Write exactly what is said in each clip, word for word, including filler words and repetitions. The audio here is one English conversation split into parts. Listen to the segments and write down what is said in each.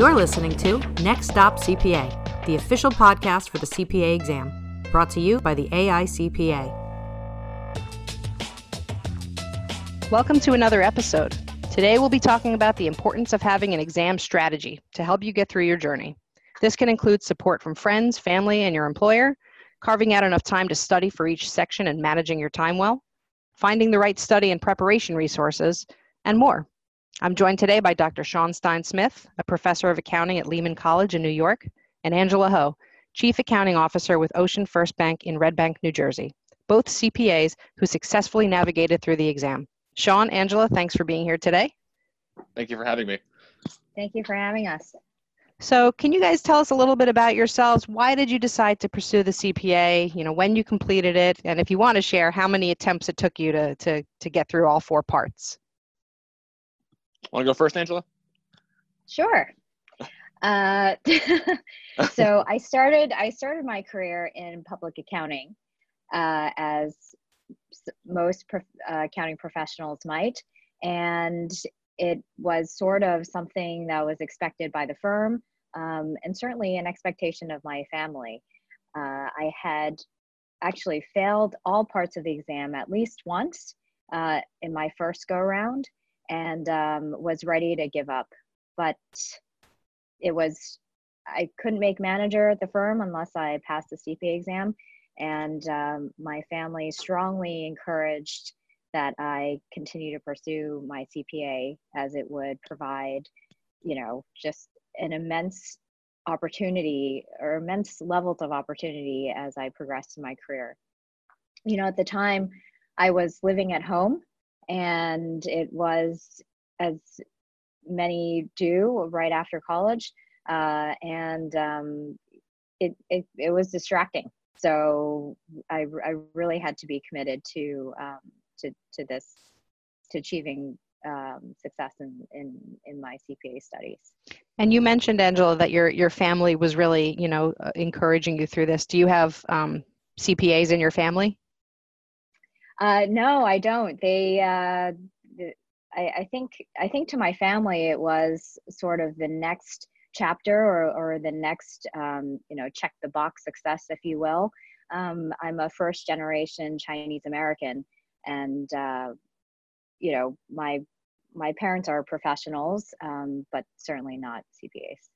You're listening to Next Stop C P A, the official podcast for the C P A exam, brought to you by the A I C P A. Welcome to another episode. Today we'll be talking about the importance of having an exam strategy to help you get through your journey. This can include support from friends, family, and your employer, carving out enough time to study for each section and managing your time well, finding the right study and preparation resources, and more. I'm joined today by Doctor Sean Stein-Smith, a professor of accounting at Lehman College in New York, and Angela Ho, Chief Accounting Officer with Ocean First Bank in Red Bank, New Jersey, both C P As who successfully navigated through the exam. Sean, Angela, thanks for being here today. Thank you for having me. Thank you for having us. So can you guys tell us a little bit about yourselves? Why did you decide to pursue the C P A? You know, when you completed it, and if you want to share, how many attempts it took you to to to get through all four parts? Want to go first, Angela? Sure. Uh, so I started I started my career in public accounting, uh, as most prof- uh, accounting professionals might, and it was sort of something that was expected by the firm, um, and certainly an expectation of my family. Uh, I had actually failed all parts of the exam at least once uh, in my first go around, and um, was ready to give up. But it was, I couldn't make manager at the firm unless I passed the C P A exam. And um, my family strongly encouraged that I continue to pursue my C P A, as it would provide, you know, just an immense opportunity or immense levels of opportunity as I progressed in my career. You know, at the time I was living at home, and it was, as many do right after college, uh, and um, it, it, it was distracting. So I, I really had to be committed to um, to to this to achieving um, success in, in in my C P A studies. And you mentioned, Angela, that your your family was really, you know, uh, encouraging you through this. Do you have um, C P As in your family? Uh, no, I don't. They, uh, I, I think I think to my family it was sort of the next chapter, or, or the next, um, you know, check the box success, if you will. Um, I'm a first generation Chinese American, and, uh, you know, my, my parents are professionals, um, but certainly not C P As.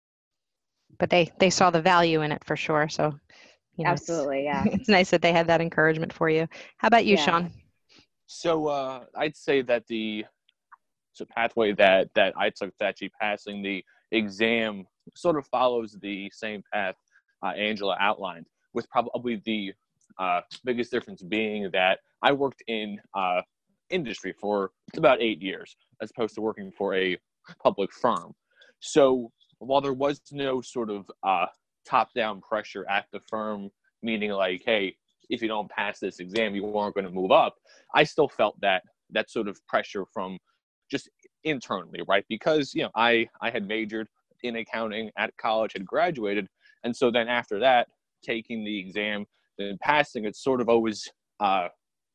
But they, they saw the value in it for sure. So, you know, absolutely. It's, yeah. it's nice that they had that encouragement for you. How about you, Yeah. Sean? So uh, I'd say that the so pathway that, that I took to actually passing the exam sort of follows the same path uh, Angela outlined, with probably the uh, biggest difference being that I worked in uh, industry for about eight years as opposed to working for a public firm. So while there was no sort of uh, top-down pressure at the firm, meaning like, hey, if you don't pass this exam, you aren't going to move up, I still felt that that sort of pressure from just internally, right? Because, you know, I, I had majored in accounting at college, had graduated. And so then after that, taking the exam, then passing it sort of always uh,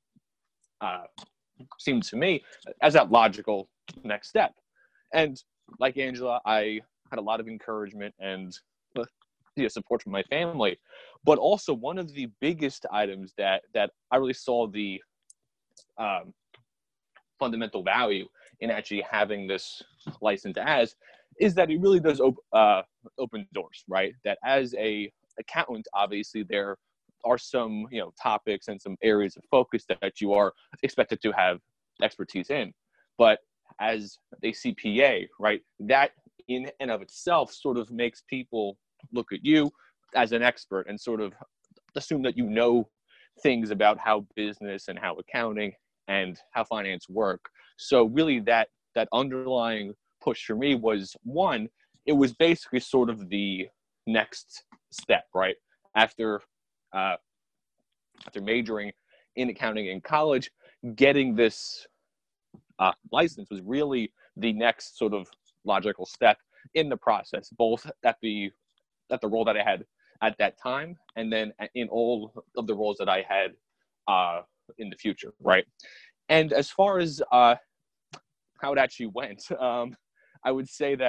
uh, seemed to me as that logical next step. And like Angela, I had a lot of encouragement and you know, support from my family. But also one of the biggest items that, that I really saw the um, fundamental value in actually having this license as is that it really does op- uh, open doors, right? That as a accountant, obviously there are some, you know, topics and some areas of focus that, that you are expected to have expertise in. But as a C P A, right, that in and of itself sort of makes people look at you as an expert and sort of assume that you know things about how business and how accounting and how finance work. So really that that underlying push for me was, one, it was basically sort of the next step, right? After uh, after majoring in accounting in college, getting this uh, license was really the next sort of logical step in the process, both at the at the role that I had at that time, and then in all of the roles that I had uh, in the future, right? And as far as uh, how it actually went, um, I would say that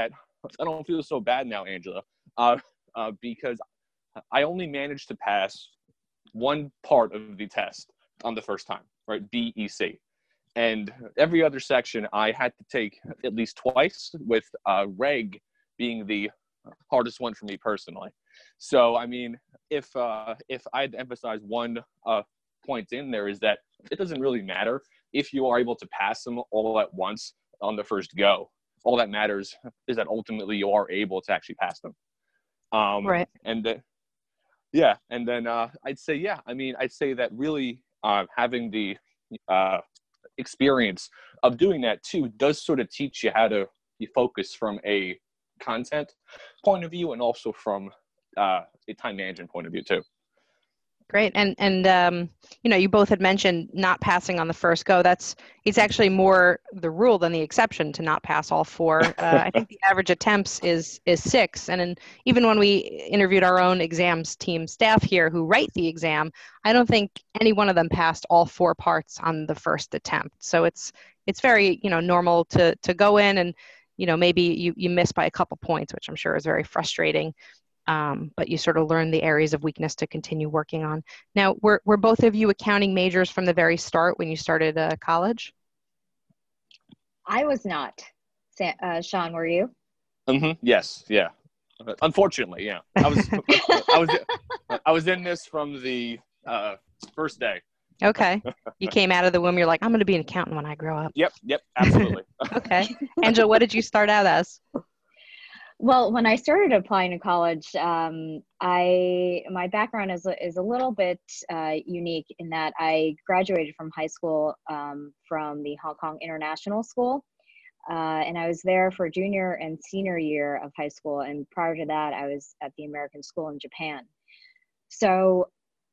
I don't feel so bad now, Angela, uh, uh, because I only managed to pass one part of the test on the first time, right? B E C. And every other section I had to take at least twice, with uh, reg being the hardest one for me personally. So, I mean, if uh, if I had to emphasize one uh, point in there, is that it doesn't really matter if you are able to pass them all at once on the first go. All that matters is that ultimately you are able to actually pass them. Um, Right. And then, yeah, and then uh, I'd say, yeah, I mean, I'd say that really uh, having the uh, experience of doing that too does sort of teach you how to focus from a content point of view, and also from uh, a time management point of view too. Great. And, and um, you know, you both had mentioned not passing on the first go. That's, it's actually more the rule than the exception to not pass all four. Uh, I think the average attempts is is six. And in, even when we interviewed our own exams team staff here who write the exam, I don't think any one of them passed all four parts on the first attempt. So it's it's very, you know, normal to to go in and, you know, maybe you, you miss by a couple points, which I'm sure is very frustrating. Um, but you sort of learn the areas of weakness to continue working on. Now, were, were both of you accounting majors from the very start when you started uh, college? I was not. Uh, Sean, were you? Mm-hmm. Yes. Yeah. Unfortunately, yeah. I was. I was. I was in this from the uh, first day. Okay. You came out of the womb. You're like, I'm going to be an accountant when I grow up. Yep. Yep. Absolutely. Okay. Angela, what did you start out as? Well, when I started applying to college, um, I my background is is a little bit uh, unique in that I graduated from high school um, from the Hong Kong International School, uh, and I was there for junior and senior year of high school. And prior to that, I was at the American School in Japan. So,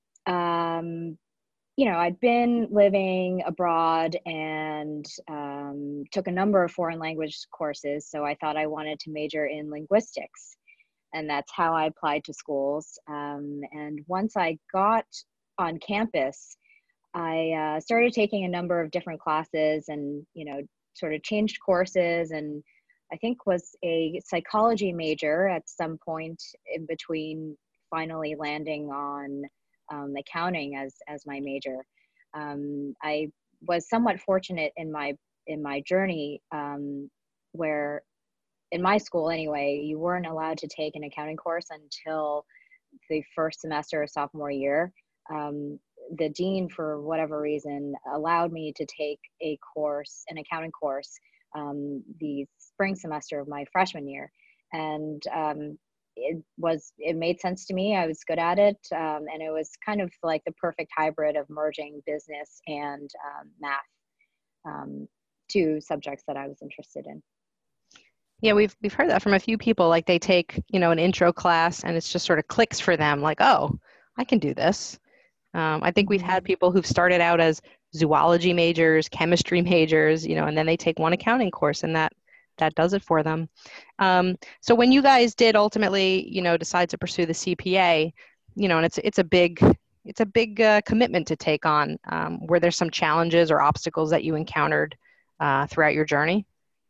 um, you know, I'd been living abroad and um, took a number of foreign language courses. So I thought I wanted to major in linguistics. And that's how I applied to schools. Um, and once I got on campus, I uh, started taking a number of different classes and, you know, sort of changed courses, and I think was a psychology major at some point in between finally landing on Um, accounting as as my major. Um, I was somewhat fortunate in my in my journey, um, where in my school anyway, you weren't allowed to take an accounting course until the first semester of sophomore year. Um, the dean, for whatever reason, allowed me to take a course, an accounting course, um, the spring semester of my freshman year, and um, it was, it made sense to me. I was good at it. Um, and it was kind of like the perfect hybrid of merging business and um, math, um, two subjects that I was interested in. Yeah, we've we've heard that from a few people. Like they take, you know, an intro class and it's just sort of clicks for them. Like, oh, I can do this. Um, I think we've had people who've started out as zoology majors, chemistry majors, you know, and then they take one accounting course and that that does it for them. Um, so when you guys did ultimately, you know, decide to pursue the C P A, you know, and it's it's a big it's a big uh, commitment to take on. Um, were there some challenges or obstacles that you encountered uh, throughout your journey?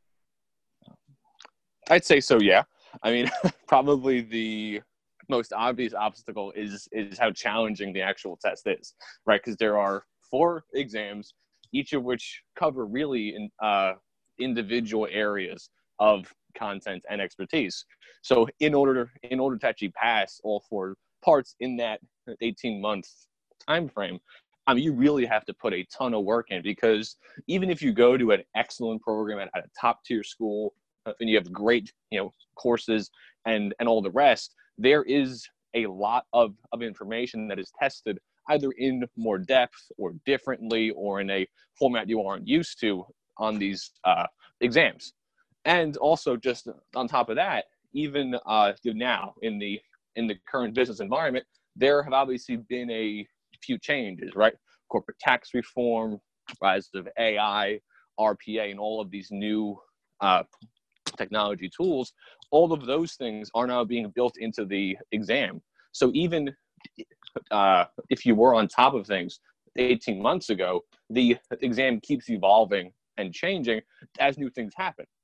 I'd say so. Yeah. I mean, probably the most obvious obstacle is is how challenging the actual test is, right? Because there are four exams, each of which cover really in, uh, individual areas of content and expertise. So in order in order to actually pass all four parts in that eighteen month time frame, I mean, you really have to put a ton of work in, because even if you go to an excellent program at, at a top tier school and you have great, you know, courses and and all the rest, there is a lot of of information that is tested either in more depth or differently or in a format you aren't used to on these uh, exams. And also, just on top of that, even uh, now in the in the current business environment, there have obviously been a few changes, right? Corporate tax reform, rise of A I, R P A, and all of these new uh, technology tools. All of those things are now being built into the exam. So even uh, if you were on top of things eighteen months ago, the exam keeps evolving and changing as new things happen.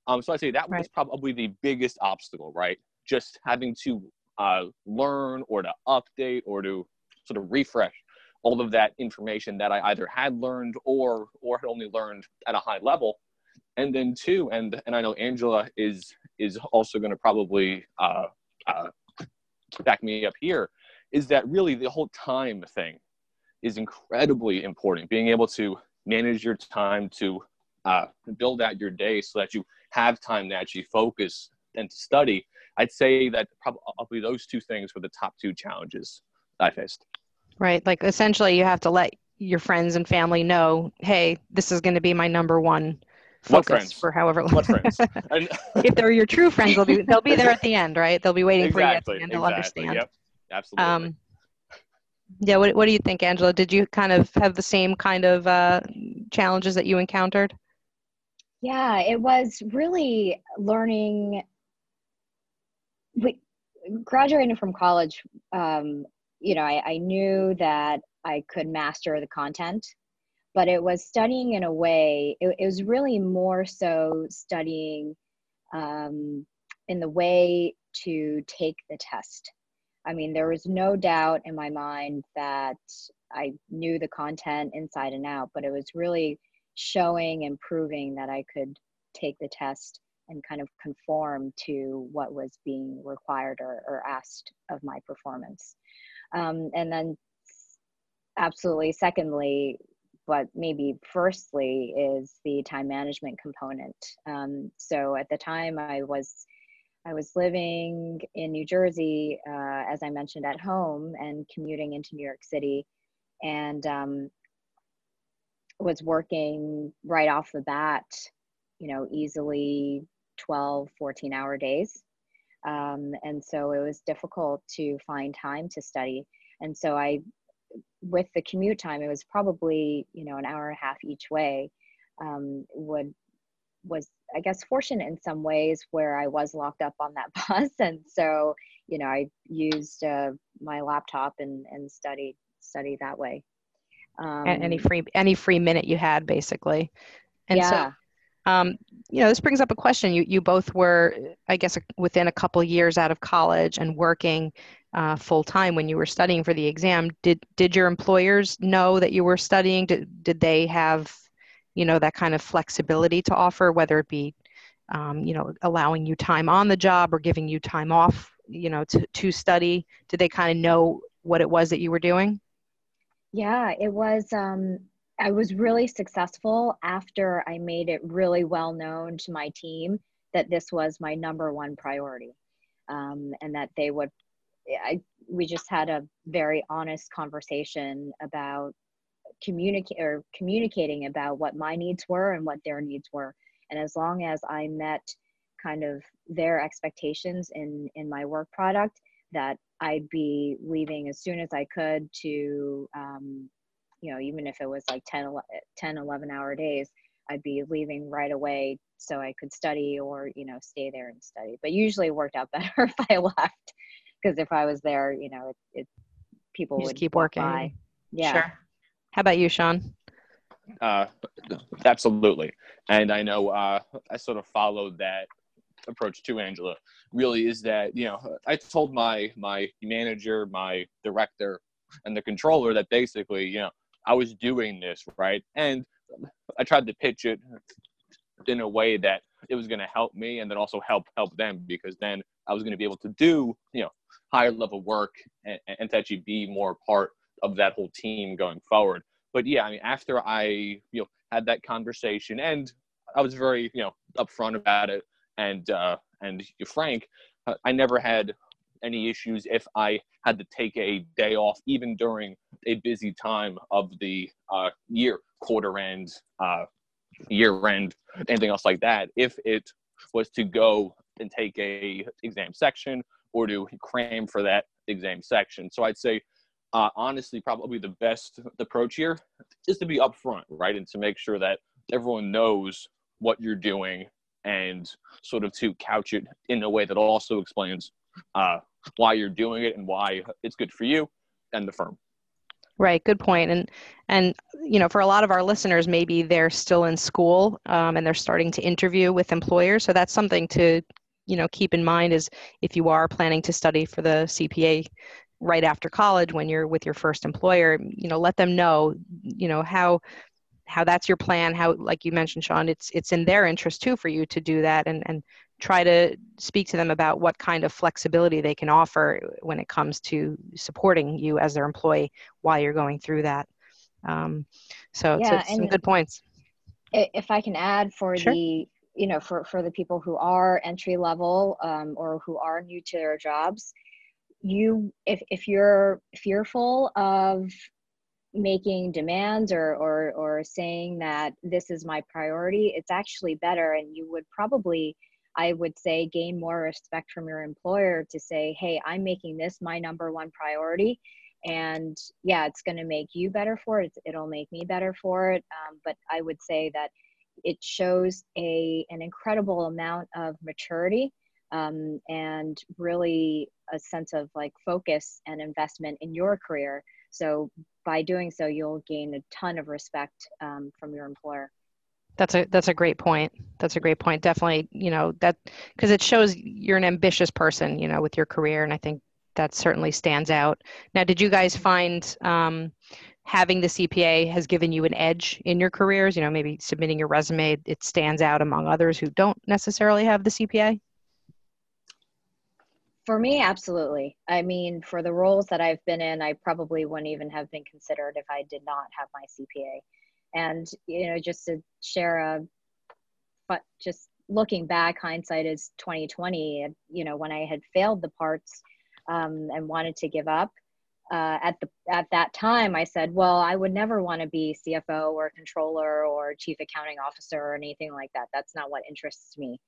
Um, so I'd say that was Right. probably the biggest obstacle, right? Just having to uh, learn or to update or to sort of refresh all of that information that I either had learned or or had only learned at a high level. And then two, and and I know Angela is is also going to probably uh, uh, back me up here, is that really the whole time thing is incredibly important. Being able to manage your time, to uh, build out your day so that you have time to actually focus and to study. I'd say that probably those two things were the top two challenges I faced. Right. Like essentially you have to let your friends and family know, hey, this is going to be my number one What focus friends? for however long. What friends? And If they're your true friends, they'll be they'll be there at the end, right? They'll be waiting for you at the exactly, end. They'll exactly. understand. Yep, absolutely. Um, yeah. What What do you think, Angela? Did you kind of have the same kind of uh, challenges that you encountered? Yeah, it was really learning. We graduating from college, um, you know, I, I knew that I could master the content, but it was studying in a way, it, it was really more so studying um, in the way to take the test. I mean, there was no doubt in my mind that I knew the content inside and out, but it was really showing and proving that I could take the test and kind of conform to what was being required or, or asked of my performance. Um, and then absolutely, secondly, but maybe firstly is the time management component. Um, so at the time I was I was living in New Jersey, uh, as I mentioned, at home and commuting into New York City, and um, was working right off the bat, you know, easily twelve, fourteen hour days. Um, and so it was difficult to find time to study. And so I, with the commute time, it was probably, you know, an hour and a half each way, um, would, was, I guess, fortunate in some ways where I was locked up on that bus. And so, you know, I used uh, my laptop and, and studied, study that way. Um, Any free any free minute you had, basically. And so, yeah. um, you know, this brings up a question. You you both were, I guess, within a couple years out of college and working uh, full time when you were studying for the exam. Did did your employers know that you were studying? Did did they have, you know, that kind of flexibility to offer, whether it be, um, you know, allowing you time on the job or giving you time off, you know, to to study? Did they kind of know what it was that you were doing? Yeah, it was, um, I was really successful after I made it really well known to my team that this was my number one priority. Um, and that they would, I, we just had a very honest conversation about communicate or communicating about what my needs were and what their needs were. And as long as I met kind of their expectations in, in my work product, that I'd be leaving as soon as I could to, um, you know, even if it was like ten, eleven hour days, I'd be leaving right away so I could study or, you know, stay there and study. But usually it worked out better if I left, because if I was there, you know, it, it people You just would keep walk working. by. Yeah. Sure. How about you, Sean? Uh, absolutely. And I know uh, I sort of followed that approach to Angela. Really is that, you know, I told my my manager, my director, and the controller that basically, you know, I was doing this, right? And I tried to pitch it in a way that it was going to help me and then also help help them, because then I was going to be able to do, you know, higher level work and, and to actually be more part of that whole team going forward. But yeah, I mean, after I, you know, had that conversation, and I was very, you know, upfront about it, and uh, and frank, uh, I never had any issues if I had to take a day off, even during a busy time of the uh, year, quarter end, uh, year end, anything else like that. If it was to go and take a exam section or to cram for that exam section. So I'd say, uh, honestly, probably the best approach here is to be upfront, right? And to make sure that everyone knows what you're doing, and sort of to couch it in a way that also explains uh, why you're doing it and why it's good for you and the firm. Right. Good point. And, and, you know, for a lot of our listeners, maybe they're still in school um, and they're starting to interview with employers. So that's something to, you know, keep in mind is if you are planning to study for the C P A right after college, when you're with your first employer, you know, let them know, you know, how, how that's your plan, how, like you mentioned, Sean, it's, it's in their interest too, for you to do that, and, and try to speak to them about what kind of flexibility they can offer when it comes to supporting you as their employee while you're going through that. Um, so it's, Yeah, it's some and good points. i- if I can add for Sure. the, you know, for, for the people who are entry level um, or who are new to their jobs, you, if, if you're fearful of making demands or, or, or saying that this is my priority, it's actually better. And you would probably, I would say, gain more respect from your employer to say, hey, I'm making this my number one priority. And yeah, it's going to make you better for it. It'll make me better for it. Um, but I would say that it shows a, an incredible amount of maturity um, and really a sense of like focus and investment in your career. So by doing so, you'll gain a ton of respect um, from your employer. That's a, that's a great point. That's a great point. Definitely, you know, that, because it shows you're an ambitious person, you know, with your career. And I think that certainly stands out. Now, did you guys find um, having the C P A has given you an edge in your careers? You know, maybe submitting your resume, it stands out among others who don't necessarily have the C P A? For me, absolutely. I mean, for the roles that I've been in, I probably wouldn't even have been considered if I did not have my C P A. And, you know, just to share a, but just looking back, hindsight is twenty twenty, you know, when I had failed the parts um, and wanted to give up, uh, at the at that time, I said, well, I would never want to be C F O or controller or chief accounting officer or anything like that. That's not what interests me.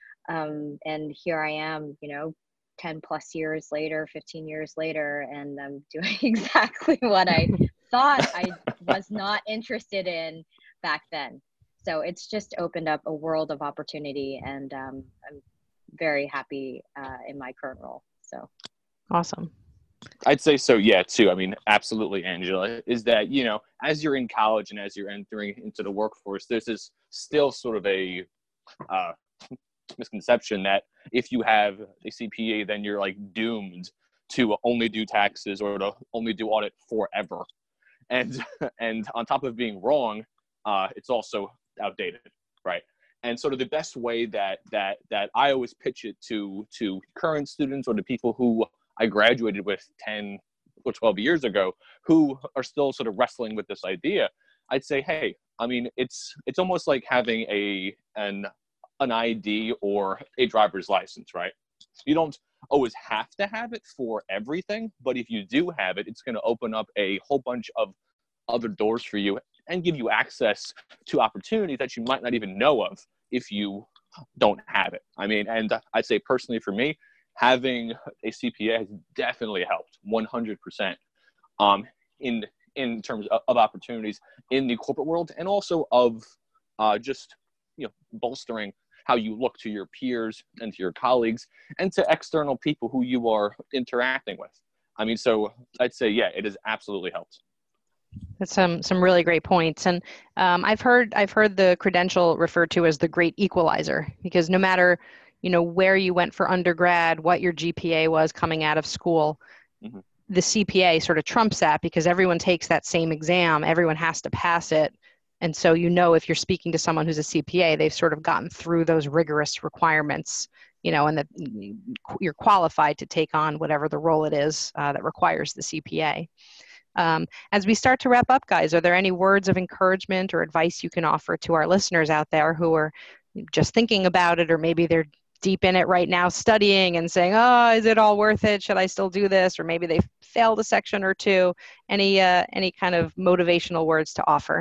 Um, and here I am, you know, ten plus years later, fifteen years later, and I'm doing exactly what I thought I was not interested in back then. So it's just opened up a world of opportunity, and um, I'm very happy uh, in my current role. So Awesome. I'd say so, yeah, too. I mean, absolutely, Angela, is that, you know, as you're in college and as you're entering into the workforce, there's this still sort of a uh, misconception that if you have a C P A, then you're like doomed to only do taxes or to only do audit forever. And and on top of being wrong, uh, it's also outdated, right? And sort of the best way that that that I always pitch it to to current students or to people who I graduated with ten or twelve years ago who are still sort of wrestling with this idea, I'd say, hey, I mean, it's it's almost like having a an an I D or a driver's license, right? You don't always have to have it for everything, but if you do have it, it's going to open up a whole bunch of other doors for you and give you access to opportunities that you might not even know of if you don't have it. I mean, and I'd say personally for me, having a C P A has definitely helped one hundred percent um, in in terms of, of opportunities in the corporate world, and also of uh, just, you know, bolstering how you look to your peers and to your colleagues and to external people who you are interacting with. I mean, so I'd say, yeah, it has absolutely helped. That's some some really great points, and um, I've heard I've heard the credential referred to as the great equalizer, because no matter, you know, where you went for undergrad, what your G P A was coming out of school, mm-hmm. the C P A sort of trumps that, because everyone takes that same exam, everyone has to pass it, and so, you know, if you're speaking to someone who's a C P A, they've sort of gotten through those rigorous requirements, you know, and that you're qualified to take on whatever the role it is uh, that requires the C P A. Um, as we start to wrap up, guys, are there any words of encouragement or advice you can offer to our listeners out there who are just thinking about it, or maybe they're deep in it right now studying and saying, oh, is it all worth it? Should I still do this? Or maybe they failed a section or two. Any, uh, any kind of motivational words to offer?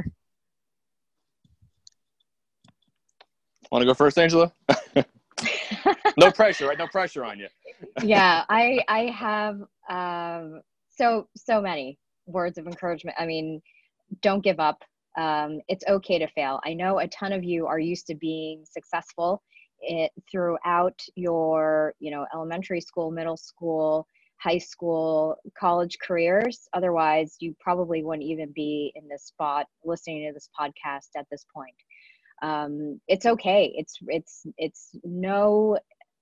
Want to go first, Angela? No pressure, right? No pressure on you. Yeah, I, I have um, so, so many words of encouragement. I mean, don't give up. Um, it's okay to fail. I know a ton of you are used to being successful it, throughout your, you know, elementary school, middle school, high school, college careers. Otherwise, you probably wouldn't even be in this spot listening to this podcast at this point. Um, it's okay. It's, it's, it's no,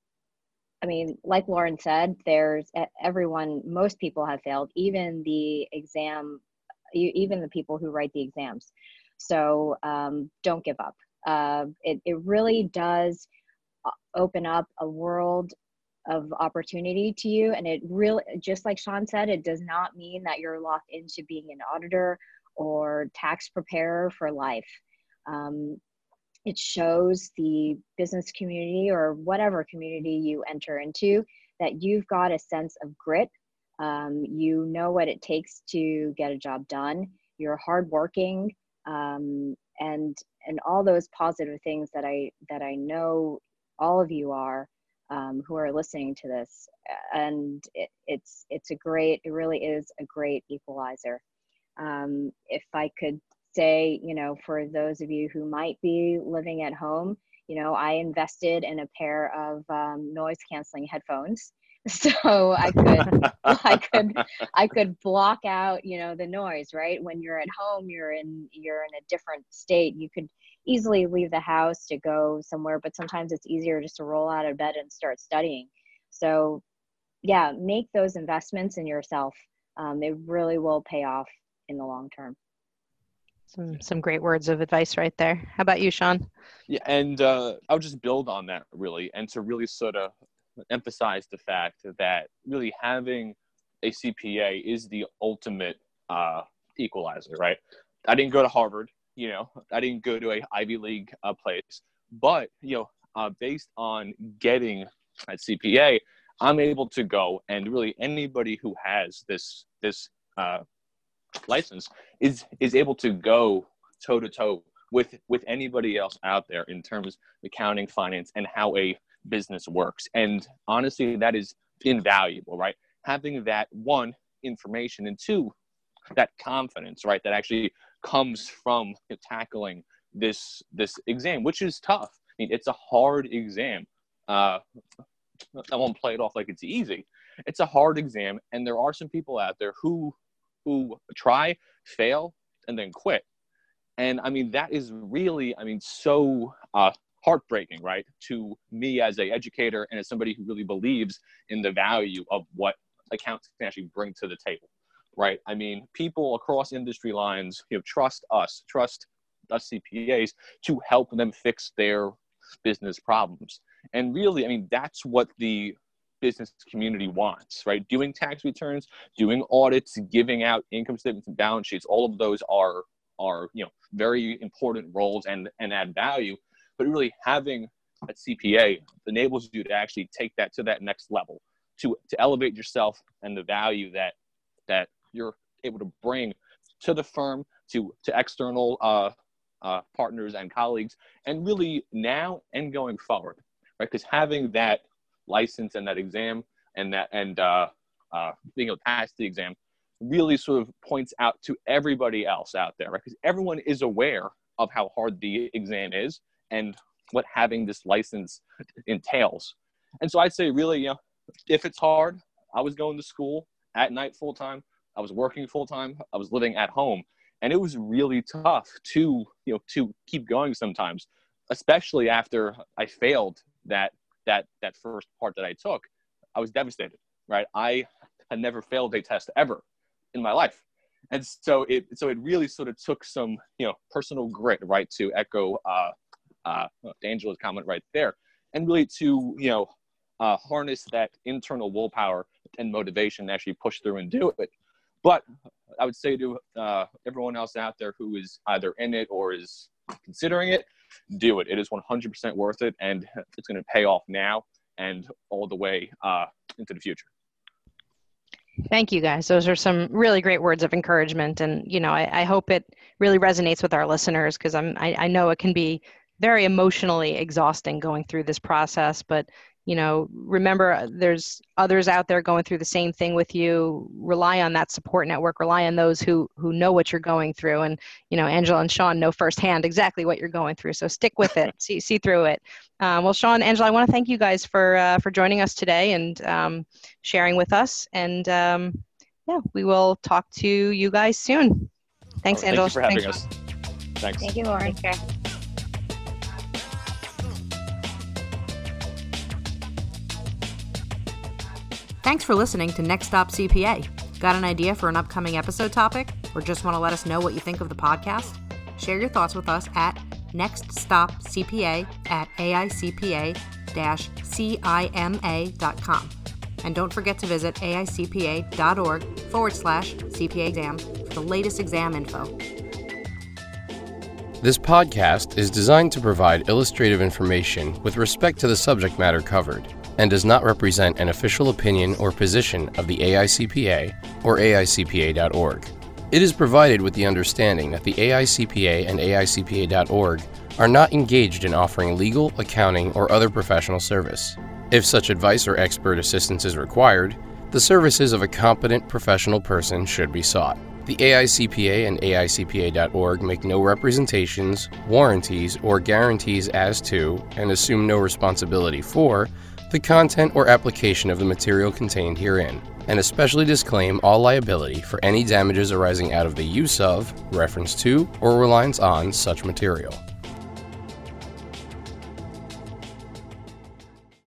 I mean, like Lauren said, there's everyone, most people have failed, even the exam, even the people who write the exams. So um, don't give up. Uh, it, it really does open up a world of opportunity to you. And it really, just like Sean said, it does not mean that you're locked into being an auditor or tax preparer for life. Um, it shows the business community or whatever community you enter into that you've got a sense of grit. Um, you know what it takes to get a job done. You're hardworking, um, and and all those positive things that I that I know all of you are, um, who are listening to this. And it, it's it's a great, it really is a great equalizer. Um, if I could say, you know, for those of you who might be living at home, you know, I invested in a pair of um, noise canceling headphones. So I could, I could, I could block out, you know, the noise, right? When you're at home, you're in, you're in a different state. You could easily leave the house to go somewhere, but sometimes it's easier just to roll out of bed and start studying. So yeah, make those investments in yourself. Um, they really will pay off in the long term. Some, some great words of advice right there. How about you, Sean? Yeah, and uh, I'll just build on that really, and to really sort of emphasize the fact that really having a C P A is the ultimate uh, equalizer, right? I didn't go to Harvard, you know, I didn't go to a Ivy League uh, place, but, you know, uh, based on getting a C P A, I'm able to go, and really anybody who has this, this uh, license is, is able to go toe to toe with, with anybody else out there in terms of accounting, finance, and how a business works. And honestly, that is invaluable, right? Having that, one, information, and two, that confidence, right? That actually comes from you know, tackling this, this exam, which is tough. I mean, it's a hard exam. Uh, I won't play it off like it's easy. It's a hard exam. And there are some people out there who, who try, fail, and then quit. And I mean, that is really, I mean, so uh, heartbreaking, right? To me as an educator and as somebody who really believes in the value of what accounts can actually bring to the table, right? I mean, people across industry lines, you know, trust us, trust us C P As to help them fix their business problems. And really, I mean, that's what the business community wants, right? Doing tax returns, doing audits, giving out income statements and balance sheets, all of those are, are you know, very important roles and, and add value. But really having a C P A enables you to actually take that to that next level, to, to elevate yourself and the value that, that you're able to bring to the firm, to, to external uh, uh, partners and colleagues, and really now and going forward, right? Because having that license and that exam and that and uh, uh, being able to pass the exam really sort of points out to everybody else out there, right? Because everyone is aware of how hard the exam is and what having this license entails. And so I'd say really, you know, if it's hard, I was going to school at night full time, I was working full time, I was living at home, and it was really tough to, you know, to keep going sometimes, especially after I failed that that that first part that I took. I was devastated, right? I had never failed a test ever in my life. And so it so it really sort of took some, you know, personal grit, right, to echo uh, uh, Angela's comment right there, and really to, you know, uh, harness that internal willpower and motivation to actually push through and do it. But I would say to uh, everyone else out there who is either in it or is considering it, do it. It is one hundred percent worth it, and it's going to pay off now and all the way uh, into the future. Thank you, guys. Those are some really great words of encouragement. And, you know, I, I hope it really resonates with our listeners, because I'm, I, I know it can be very emotionally exhausting going through this process, but you know, remember there's others out there going through the same thing with you. Rely on that support network, rely on those who who know what you're going through. And, you know, Angela and Sean know firsthand exactly what you're going through. So stick with it, see see through it. Um, well, Sean, Angela, I want to thank you guys for uh, for joining us today and um, sharing with us. And um, yeah, we will talk to you guys soon. Thanks, oh, Angela. Thank you for having Thanks. us. Thanks. Thank you, Lauren. Okay. Thanks for listening to Next Stop C P A. Got an idea for an upcoming episode topic? Or just want to let us know what you think of the podcast? Share your thoughts with us at nextstopcpa at aicpa-cima dot com. And don't forget to visit aicpa.org forward slash CPA exam for the latest exam info. This podcast is designed to provide illustrative information with respect to the subject matter covered, and does not represent an official opinion or position of the A I C P A or A I C P A dot org. It is provided with the understanding that the A I C P A and A I C P A dot org are not engaged in offering legal, accounting, or other professional service. If such advice or expert assistance is required, the services of a competent professional person should be sought. The A I C P A and A I C P A dot org make no representations, warranties, or guarantees as to, and assume no responsibility for, the content or application of the material contained herein, and especially disclaim all liability for any damages arising out of the use of, reference to, or reliance on such material.